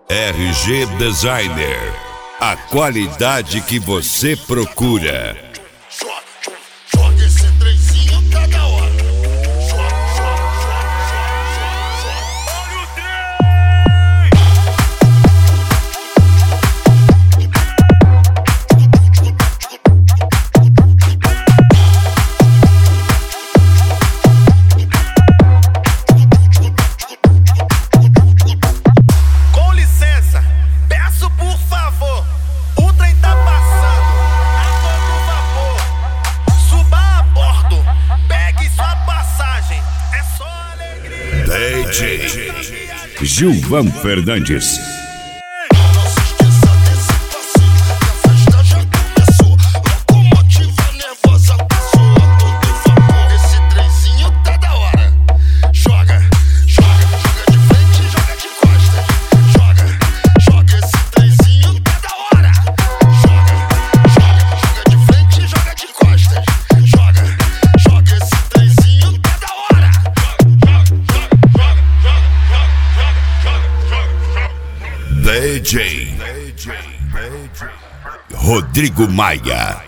RG Designer, a qualidade que você procura. Joga esse trenzinho, tá da hora. Olha o com licença, peço por favor. O trem tá passando a todo vapor. Suba a bordo, pegue sua passagem. É só alegria. DJ Gilvan Fernandes. Não se esqueça desse passinho, que a festa já começou. Locomotiva nervosa passou a todo vapor. Esse trenzinho tá da hora. Joga de frente e joga de costas. Joga esse trenzinho tá da hora. Joga de frente e joga de costas. Joga esse trenzinho tá da hora. DJ Rodrigo Maia.